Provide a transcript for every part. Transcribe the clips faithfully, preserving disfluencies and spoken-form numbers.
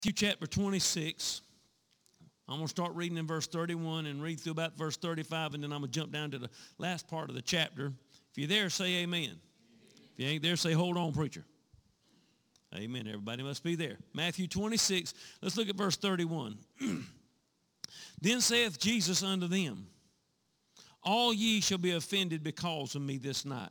Matthew chapter twenty-six. I'm going to start reading in verse thirty-one and read through about verse thirty-five, and then I'm going to jump down to the last part of the chapter. If you're there, say amen. If you ain't there, say hold on, preacher. Amen. Everybody must be there. Matthew twenty-six, let's look at verse thirty-one. Then saith Jesus unto them, all ye shall be offended because of me this night.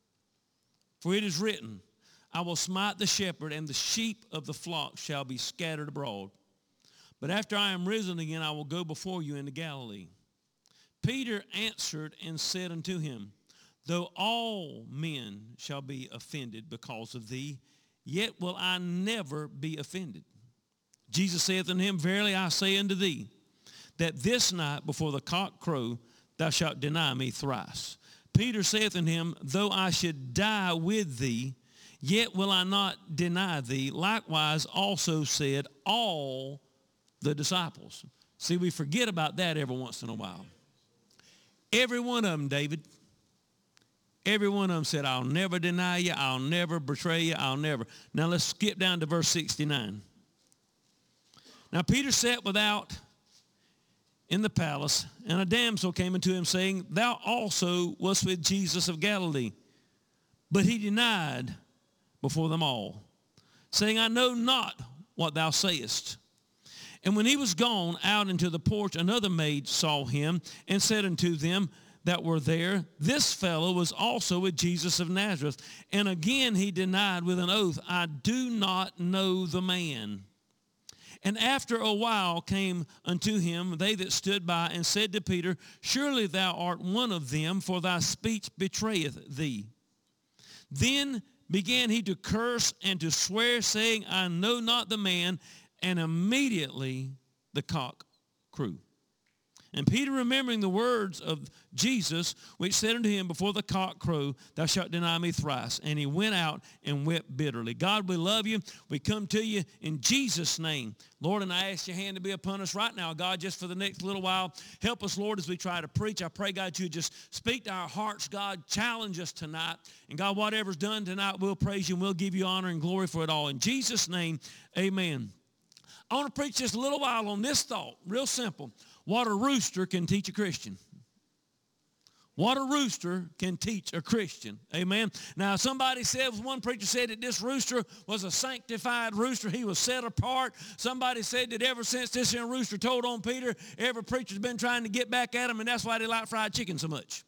For it is written, I will smite the shepherd, and the sheep of the flock shall be scattered abroad. But after I am risen again, I will go before you into Galilee. Peter answered and said unto him, though all men shall be offended because of thee, yet will I never be offended. Jesus saith unto him, verily I say unto thee, that this night before the cock crow, thou shalt deny me thrice. Peter saith unto him, though I should die with thee, yet will I not deny thee. Likewise also said all the disciples. See, we forget about that every once in a while. Every one of them, David, every one of them said, I'll never deny you, I'll never betray you, I'll never. Now let's skip down to verse sixty-nine. Now Peter sat without in the palace, and a damsel came unto him, saying, thou also wast with Jesus of Galilee. But he denied before them all, saying, I know not what thou sayest. And when he was gone out into the porch, another maid saw him, and said unto them that were there, this fellow was also with Jesus of Nazareth. And again he denied with an oath, I do not know the man. And after a while came unto him they that stood by, and said to Peter, surely thou art one of them, for thy speech betrayeth thee. Then began he to curse and to swear, saying, I know not the man. And immediately the cock crew. And Peter, remembering the words of Jesus, which said unto him, before the cock crow, thou shalt deny me thrice. And he went out and wept bitterly. God, we love you. We come to you in Jesus' name. Lord, and I ask your hand to be upon us right now, God, just for the next little while. Help us, Lord, as we try to preach. I pray, God, you just speak to our hearts, God. Challenge us tonight. And God, whatever's done tonight, we'll praise you and we'll give you honor and glory for it all. In Jesus' name, amen. I want to preach just a little while on this thought, real simple. What a rooster can teach a Christian. What a rooster can teach a Christian. Amen. Now, somebody said, one preacher said that this rooster was a sanctified rooster. He was set apart. Somebody said that ever since this here rooster told on Peter, every preacher's been trying to get back at him, and that's why they like fried chicken so much.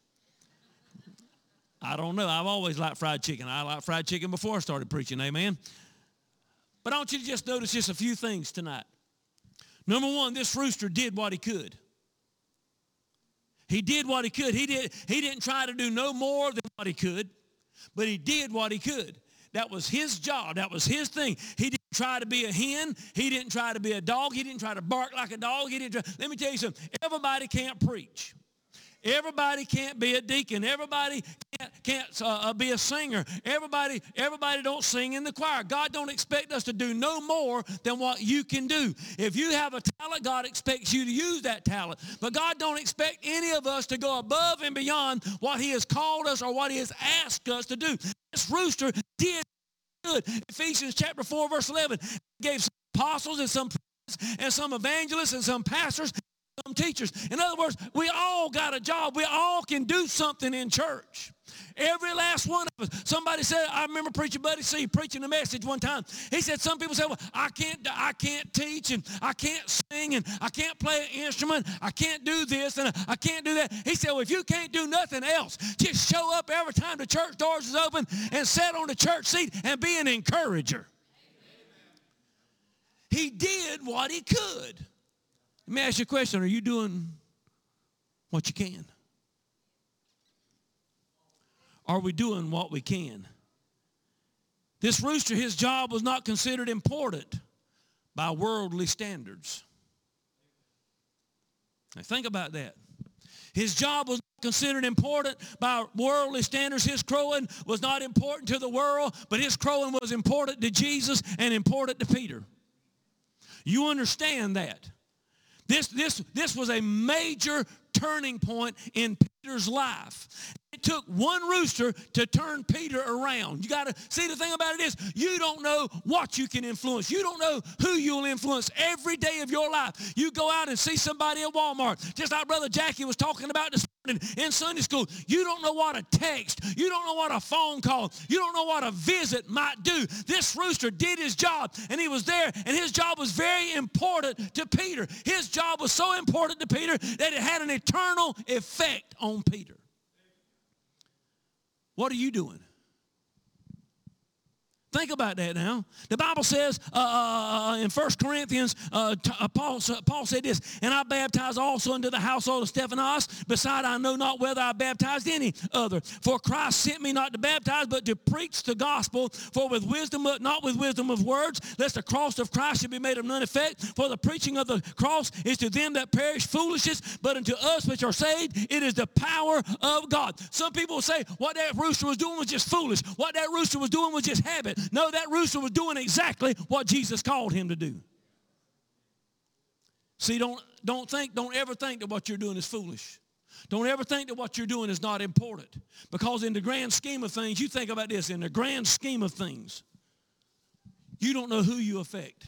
I don't know. I've always liked fried chicken. I liked fried chicken before I started preaching. Amen. But I want you to just notice just a few things tonight. Number one, this rooster did what he could. He did what he could. He, did, he didn't try to do no more than what he could, but he did what he could. That was his job. That was his thing. He didn't try to be a hen. He didn't try to be a dog. He didn't try to bark like a dog. He didn't try. Let me tell you something. Everybody can't preach. Everybody can't be a deacon. Everybody can't, can't uh, be a singer. Everybody, everybody don't sing in the choir. God don't expect us to do no more than what you can do. If you have a talent, God expects you to use that talent. But God don't expect any of us to go above and beyond what he has called us or what he has asked us to do. This rooster did good. Ephesians chapter four, verse eleven, gave some apostles and some prophets and some evangelists and some pastors, some teachers. In other words, we all got a job. We all can do something in church. Every last one of us. Somebody said, I remember preacher Buddy C preaching a message one time. He said, some people say, well, I can't, I can't teach, and I can't sing, and I can't play an instrument. I can't do this, and I can't do that. He said, well, if you can't do nothing else, just show up every time the church doors is open and sit on the church seat and be an encourager. He did what he could. Let me ask you a question. Are you doing what you can? Are we doing what we can? This rooster, his job was not considered important by worldly standards. Now think about that. His job was not considered important by worldly standards. His crowing was not important to the world, but his crowing was important to Jesus and important to Peter. You understand that? This, this, this was a major turning point in Peter's life. It took one rooster to turn Peter around. You got to see, the thing about it is you don't know what you can influence. You don't know who you'll influence every day of your life. You go out and see somebody at Walmart, just like Brother Jackie was talking about this morning in Sunday school. You don't know what a text, you don't know what a phone call, you don't know what a visit might do. This rooster did his job, and he was there, and his job was very important to Peter. His job was so important to Peter that it had an eternal effect on Peter. What are you doing? Think about that now. The Bible says uh, in First Corinthians, uh, t- uh, Paul, Paul said this, and I baptize also into the household of Stephanas. Beside, I know not whether I baptized any other. For Christ sent me not to baptize, but to preach the gospel, for with wisdom, not with wisdom of words, lest the cross of Christ should be made of none effect. For the preaching of the cross is to them that perish foolishness, but unto us which are saved, it is the power of God. Some people will say what that rooster was doing was just foolish. What that rooster was doing was just habit. No, that rooster was doing exactly what Jesus called him to do. See, don't, don't think, don't ever think that what you're doing is foolish. Don't ever think that what you're doing is not important. Because in the grand scheme of things, you think about this, in the grand scheme of things, you don't know who you affect.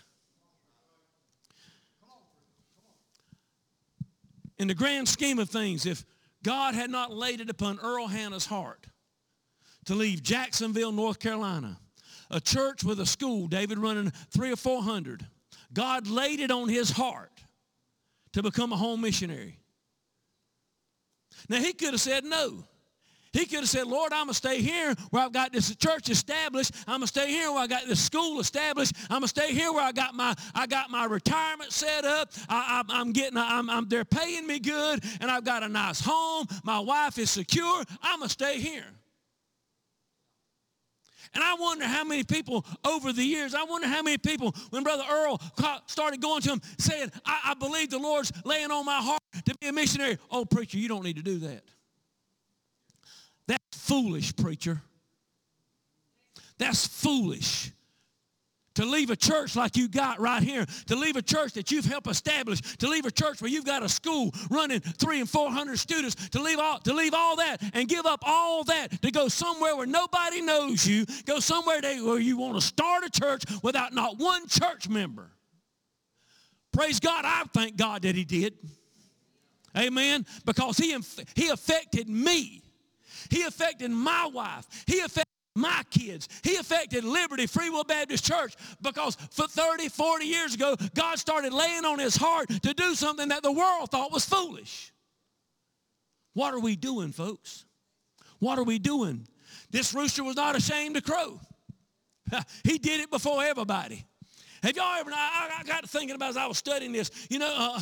In the grand scheme of things, if God had not laid it upon Earl Hanna's heart to leave Jacksonville, North Carolina, a church with a school, David running three or four hundred. God laid it on his heart to become a home missionary. Now, he could have said no. He could have said, Lord, I'm going to stay here where I've got this church established. I'm going to stay here where I got this school established. I'm going to stay here where I got my I got my retirement set up. I, I, I'm getting, I'm, I'm, they're paying me good, and I've got a nice home. My wife is secure. I'm going to stay here. And I wonder how many people over the years, I wonder how many people, when Brother Earl started going to him, saying, I, I believe the Lord's laying on my heart to be a missionary. Oh, preacher, you don't need to do that. That's foolish, preacher. That's foolish. To leave a church like you got right here, to leave a church that you've helped establish, to leave a church where you've got a school running three and four hundred students, to leave all to leave all that and give up all that to go somewhere where nobody knows you, go somewhere they, where you want to start a church without not one church member. Praise God, I thank God that he did. Amen. Because he he affected me. He affected my wife. He affected my kids. He affected Liberty Free Will Baptist Church because for thirty, forty years ago, God started laying on his heart to do something that the world thought was foolish. What are we doing, folks? What are we doing? This rooster was not ashamed to crow. He did it before everybody. Have y'all ever, I, I got to thinking about as I was studying this, you know, uh,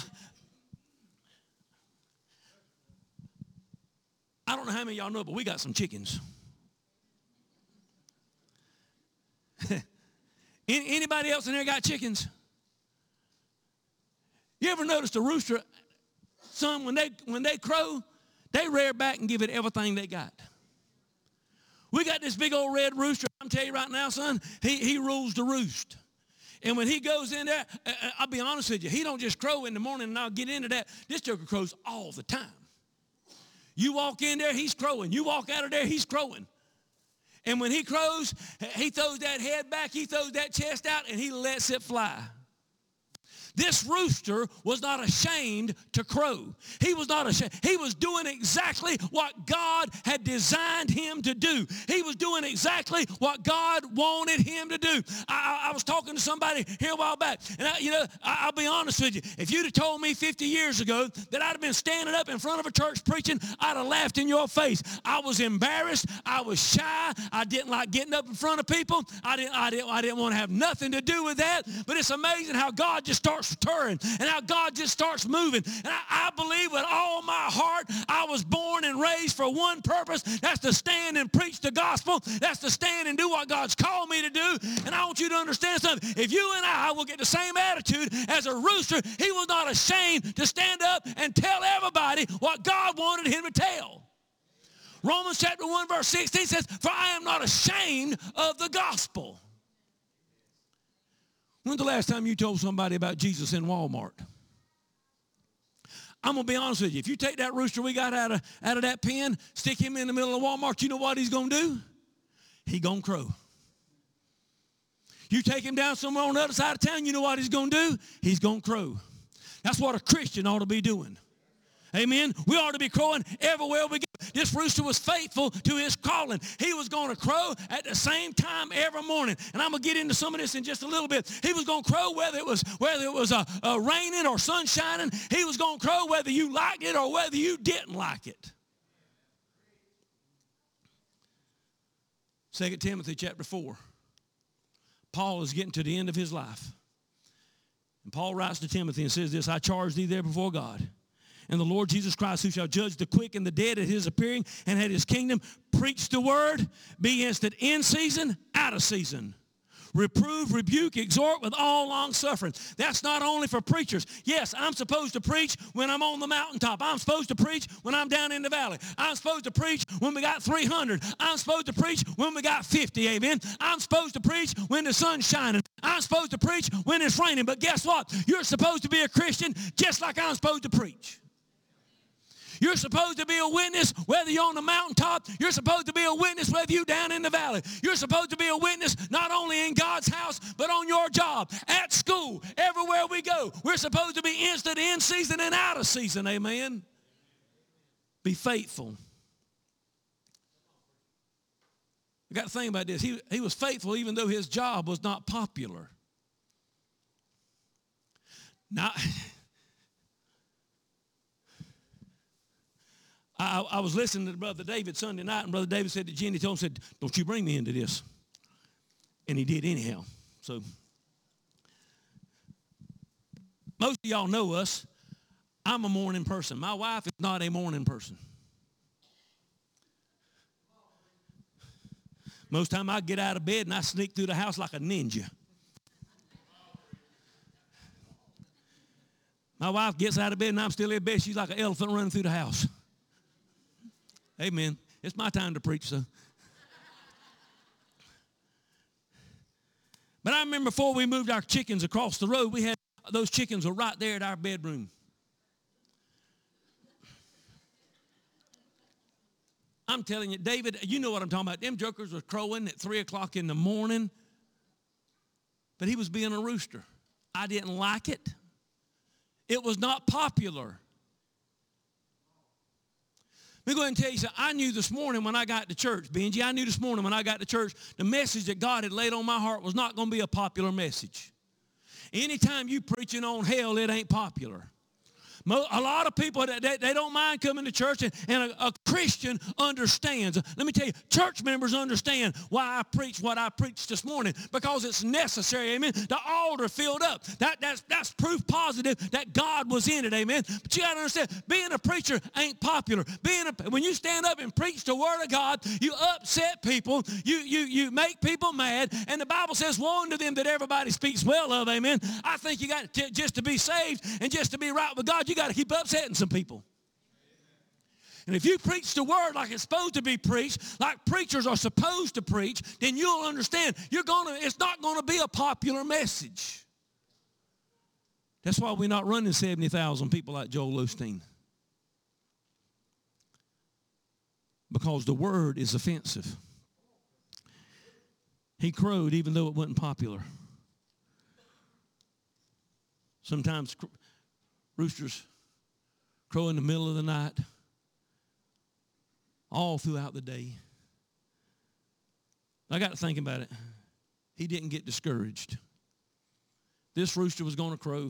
I don't know how many of y'all know, but we got some chickens. Anybody else in there got chickens? You ever noticed a rooster, son, when they when they crow, they rear back and give it everything they got. We got this big old red rooster. I'm telling you right now, son, he, he rules the roost. And when he goes in there, I'll be honest with you, he don't just crow in the morning, and I'll get into that. This joker crows all the time. You walk in there, he's crowing. You walk out of there, he's crowing. And when he crows, he throws that head back, he throws that chest out, and he lets it fly. This rooster was not ashamed to crow. He was not ashamed. He was doing exactly what God had designed him to do. He was doing exactly what God wanted him to do. I, I, I was talking to somebody here a while back, and I, you know, I, I'll be honest with you. If you'd have told me fifty years ago that I'd have been standing up in front of a church preaching, I'd have laughed in your face. I was embarrassed. I was shy. I didn't like getting up in front of people. I didn't, I didn't, I didn't want to have nothing to do with that. But it's amazing how God just starts stirring and how God just starts moving. And I, I believe with all my heart I was born and raised for one purpose. That's to stand and preach the gospel. That's to stand and do what God's called me to do. And I want you to understand something. If you and I will get the same attitude as a rooster, he was not ashamed to stand up and tell everybody what God wanted him to tell. Romans chapter one verse sixteen says, for I am not ashamed of the gospel. When's the last time you told somebody about Jesus in Walmart? I'm going to be honest with you. If you take that rooster we got out of, out of that pen, stick him in the middle of Walmart, you know what he's going to do? He going to crow. You take him down somewhere on the other side of town, you know what he's going to do? He's going to crow. That's what a Christian ought to be doing. Amen. We ought to be crowing everywhere we go. This rooster was faithful to his calling. He was going to crow at the same time every morning. And I'm going to get into some of this in just a little bit. He was going to crow whether it was whether it was uh, uh, raining or sun shining. He was going to crow whether you liked it or whether you didn't like it. Second Timothy chapter four. Paul is getting to the end of his life. And Paul writes to Timothy and says this, I charge thee there before God and the Lord Jesus Christ, who shall judge the quick and the dead at his appearing and at his kingdom. Preach the word, be instant in season, out of season. Reprove, rebuke, exhort with all long suffering. That's not only for preachers. Yes, I'm supposed to preach when I'm on the mountaintop. I'm supposed to preach when I'm down in the valley. I'm supposed to preach when we got three hundred. I'm supposed to preach when we got fifty, amen. I'm supposed to preach when the sun's shining. I'm supposed to preach when it's raining. But guess what? You're supposed to be a Christian just like I'm supposed to preach. You're supposed to be a witness whether you're on the mountaintop. You're supposed to be a witness whether you're down in the valley. You're supposed to be a witness not only in God's house, but on your job, at school, everywhere we go. We're supposed to be instant in season and out of season, amen. Be faithful. I got to think about this. He, he was faithful even though his job was not popular. Now, I, I was listening to Brother David Sunday night, and Brother David said to Jenny, told him, said, don't you bring me into this. And he did anyhow. So most of y'all know us. I'm a morning person. My wife is not a morning person. Most time I get out of bed and I sneak through the house like a ninja. My wife gets out of bed and I'm still in bed. She's like an elephant running through the house. Amen. It's my time to preach, so. But I remember before we moved our chickens across the road, we had those chickens were right there at our bedroom. I'm telling you, David, you know what I'm talking about. Them jokers were crowing at three o'clock in the morning. But he was being a rooster. I didn't like it. It was not popular. Let me go ahead and tell you something. I knew this morning when I got to church, Benji, I knew this morning when I got to church, the message that God had laid on my heart was not going to be a popular message. Anytime you preaching on hell, it ain't popular. A lot of people, they, they don't mind coming to church, and, and a, a Christian understands. Let me tell you, church members understand why I preach what I preached this morning, because it's necessary, amen. The altar filled up. That, that's, that's proof positive that God was in it, amen. But you got to understand, being a preacher ain't popular. Being a, when you stand up and preach the word of God, you upset people, you, you, you make people mad, and the Bible says, woe unto them that everybody speaks well of, amen. I think you got to, just to be saved and just to be right with God, you got to keep upsetting some people. And if you preach the word like it's supposed to be preached, like preachers are supposed to preach, then you'll understand you're gonna, it's not going to be a popular message. That's why we're not running seventy thousand people like Joel Osteen. Because the word is offensive. He crowed even though it wasn't popular. Sometimes roosters crow in the middle of the night, all throughout the day. I got to think about it. He didn't get discouraged. This rooster was going to crow.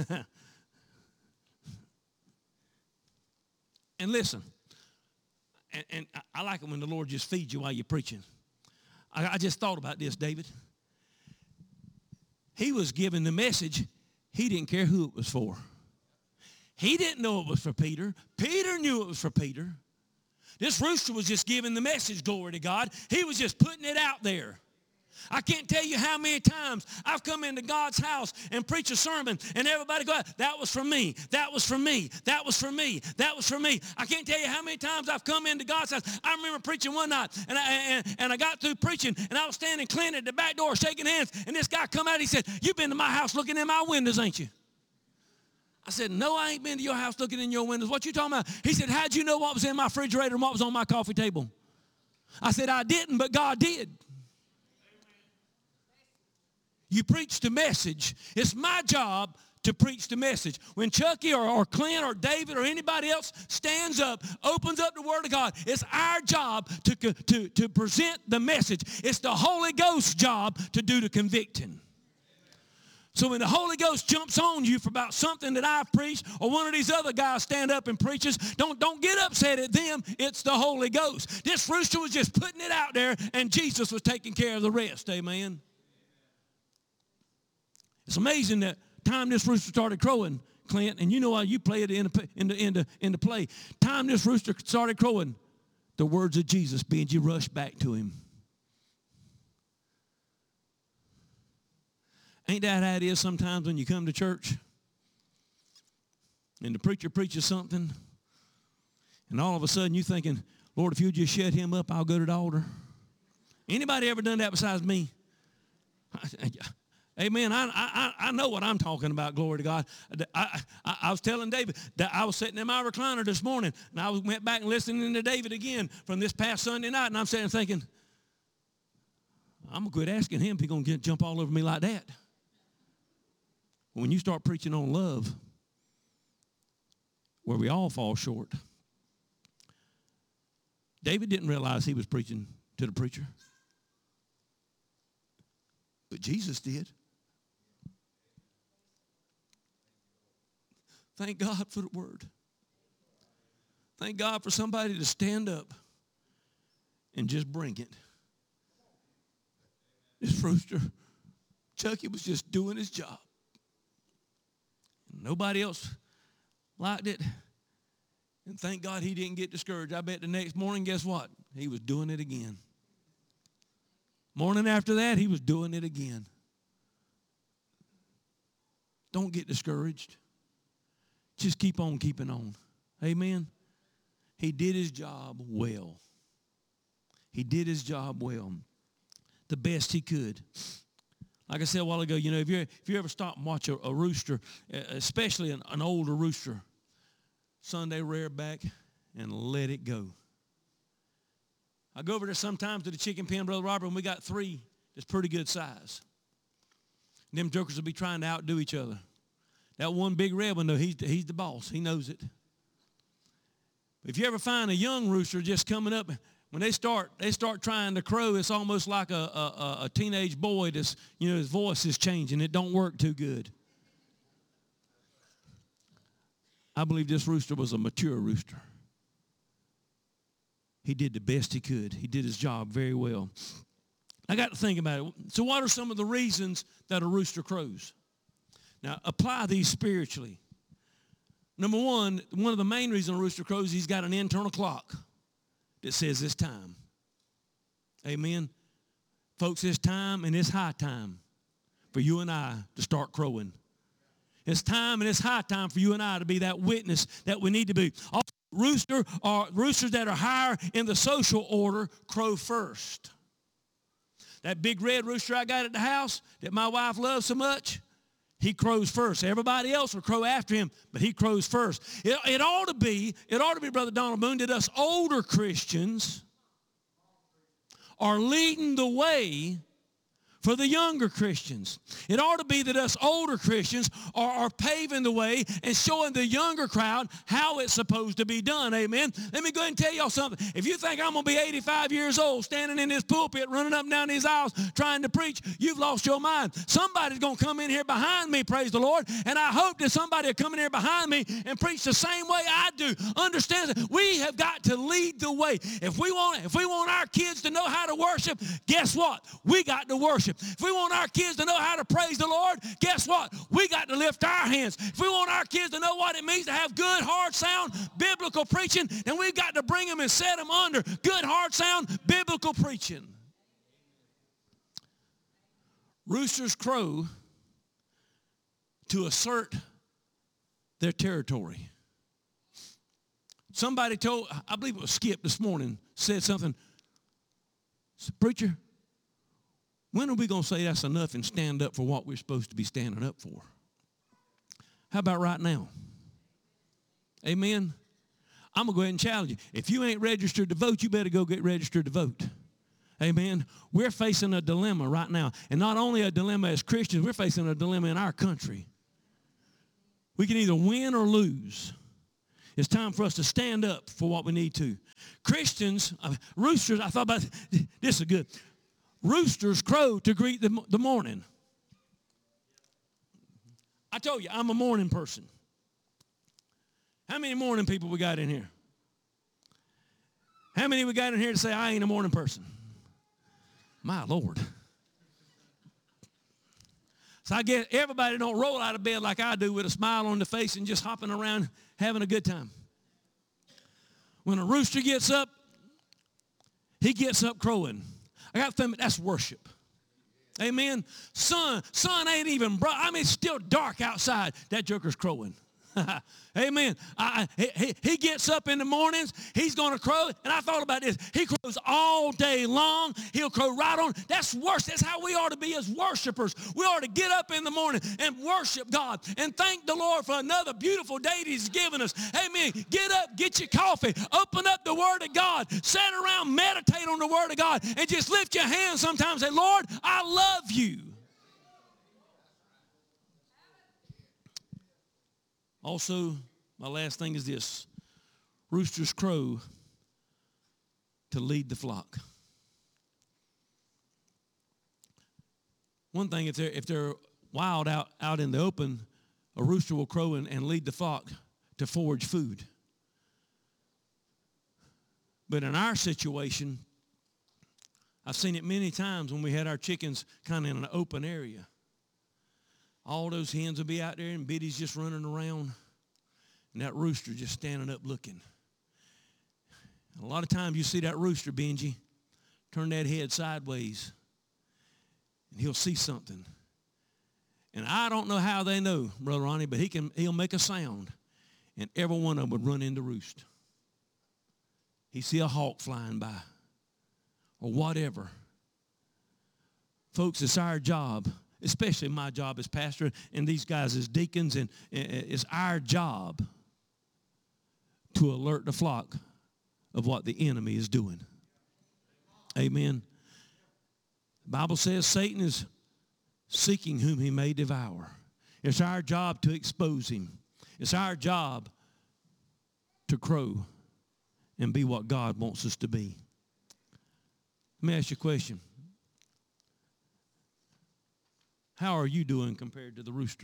And listen, and, and I like it when the Lord just feeds you while you're preaching. I, I just thought about this, David. He was giving the message. He didn't care who it was for. He didn't know it was for Peter. Peter knew it was for Peter. This rooster was just giving the message, glory to God. He was just putting it out there. I can't tell you how many times I've come into God's house and preach a sermon and everybody go, that was for me, that was for me, that was for me, that was for me. I can't tell you how many times I've come into God's house. I remember preaching one night and I, and, and I got through preaching and I was standing clean at the back door shaking hands, and this guy come out, he said, you've been to my house looking in my windows, ain't you? I said, no, I ain't been to your house looking in your windows. What you talking about? He said, how'd you know what was in my refrigerator and what was on my coffee table? I said, I didn't, but God did. You preach the message. It's my job to preach the message. When Chucky or, or Clint or David or anybody else stands up, opens up the Word of God, it's our job to, to, to present the message. It's the Holy Ghost's job to do the convicting. So when the Holy Ghost jumps on you for about something that I've preached or one of these other guys stand up and preaches, don't, don't get upset at them. It's the Holy Ghost. This rooster was just putting it out there, and Jesus was taking care of the rest. Amen. It's amazing that time this rooster started crowing, Clint, and you know how you play it in the, in the, in the, in the play. Time this rooster started crowing, the words of Jesus, Benji rushed back to him. Ain't that how it is sometimes when you come to church and the preacher preaches something and all of a sudden you thinking, Lord, if you just shut him up, I'll go to the altar. Anybody ever done that besides me? Amen. I, I, I know what I'm talking about, glory to God. I, I, I was telling David that I was sitting in my recliner this morning, and I went back and listening to David again from this past Sunday night, and I'm sitting thinking, I'm going to quit asking him if he's going to jump all over me like that. When you start preaching on love, where we all fall short, David didn't realize he was preaching to the preacher, but Jesus did. Thank God for the word. Thank God for somebody to stand up and just bring it. This rooster, Chucky, was just doing his job. Nobody else liked it. And thank God he didn't get discouraged. I bet the next morning, guess what? He was doing it again. Morning after that, he was doing it again. Don't get discouraged. Just keep on keeping on. Amen. He did his job well. He did his job well. The best he could. Like I said a while ago, you know, if you if you ever stop and watch a, a rooster, especially an, an older rooster, Sunday rear back and let it go. I go over there sometimes to the chicken pen, Brother Robert, and we got three that's pretty good size. And them jokers will be trying to outdo each other. That one big red one, though, he's, he's the boss. He knows it. If you ever find a young rooster just coming up, when they start, they start trying to crow, it's almost like a, a, a teenage boy that's, you know, his voice is changing. It don't work too good. I believe this rooster was a mature rooster. He did the best he could. He did his job very well. I got to think about it. So what are some of the reasons that a rooster crows? Now, apply these spiritually. Number one, one of the main reasons a rooster crows, he's got an internal clock that says it's time. Amen. Folks, it's time and it's high time for you and I to start crowing. It's time and it's high time for you and I to be that witness that we need to be. Also, rooster or roosters that are higher in the social order crow first. That big red rooster I got at the house that my wife loves so much, he crows first. Everybody else will crow after him, but he crows first. It, it ought to be, it ought to be, Brother Donald Boone, that us older Christians are leading the way for the younger Christians. It ought to be that us older Christians are, are paving the way and showing the younger crowd how it's supposed to be done. Amen. Let me go ahead and tell y'all something. If you think I'm going to be eighty-five years old standing in this pulpit running up and down these aisles trying to preach, you've lost your mind. Somebody's going to come in here behind me, praise the Lord, and I hope that somebody will come in here behind me and preach the same way I do. Understand that we have got to lead the way. If we want, if we want our kids to know how to worship, guess what? We got to worship. If we want our kids to know how to praise the Lord, guess what? We got to lift our hands. If we want our kids to know what it means to have good, hard sound, biblical preaching, then we've got to bring them and set them under good, hard sound, biblical preaching. Roosters crow to assert their territory. Somebody told, I believe it was Skip this morning, said something. Preacher, when are we going to say that's enough and stand up for what we're supposed to be standing up for? How about right now? Amen. I'm going to go ahead and challenge you. If you ain't registered to vote, you better go get registered to vote. Amen. We're facing a dilemma right now. And not only a dilemma as Christians, we're facing a dilemma in our country. We can either win or lose. It's time for us to stand up for what we need to. Christians, uh, roosters, I thought about this is good. Roosters crow to greet the, the morning. I told you, I'm a morning person. How many morning people we got in here? How many we got in here to say, I ain't a morning person? My Lord. So I get everybody don't roll out of bed like I do with a smile on the face and just hopping around having a good time. When a rooster gets up, he gets up crowing. I got to think that's worship. Amen. Sun, sun ain't even bright. I mean, it's still dark outside. That joker's crowing. Amen. I, he, he gets up in the mornings. He's going to crow. And I thought about this. He crows all day long. He'll crow right on. That's worship. That's how we ought to be as worshipers. We ought to get up in the morning and worship God and thank the Lord for another beautiful day that he's given us. Amen. Get up, get your coffee, open up the Word of God, sit around, meditate on the Word of God, and just lift your hands sometimes and say, Lord, I love you. Also, my last thing is this. Roosters crow to lead the flock. One thing, if they're, if they're wild out, out in the open, a rooster will crow and, and lead the flock to forage food. But in our situation, I've seen it many times when we had our chickens kind of in an open area. All those hens will be out there and Biddy's just running around and that rooster just standing up looking. And a lot of times you see that rooster, Benji, turn that head sideways and he'll see something. And I don't know how they know, Brother Ronnie, but he can, he'll make a sound and every one of them would run in to roost. He'd see a hawk flying by or whatever. Folks, it's our job, especially my job as pastor and these guys as deacons, and it's our job to alert the flock of what the enemy is doing. Amen. The Bible says Satan is seeking whom he may devour. It's our job to expose him. It's our job to crow and be what God wants us to be. Let me ask you a question. How are you doing compared to the rooster?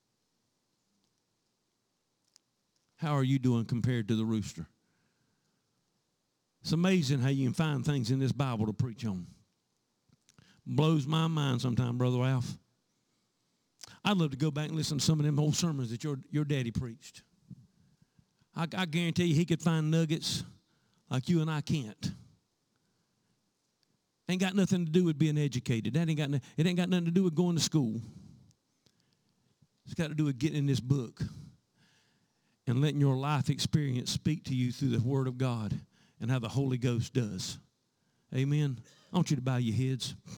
How are you doing compared to the rooster? It's amazing how you can find things in this Bible to preach on. Blows my mind sometimes, Brother Ralph. I'd love to go back and listen to some of them old sermons that your, your daddy preached. I, I guarantee you he could find nuggets like you and I can't. Ain't got nothing to do with being educated. That ain't got no, it ain't got nothing to do with going to school. It's got to do with getting in this book and letting your life experience speak to you through the Word of God and how the Holy Ghost does. Amen. I want you to bow your heads.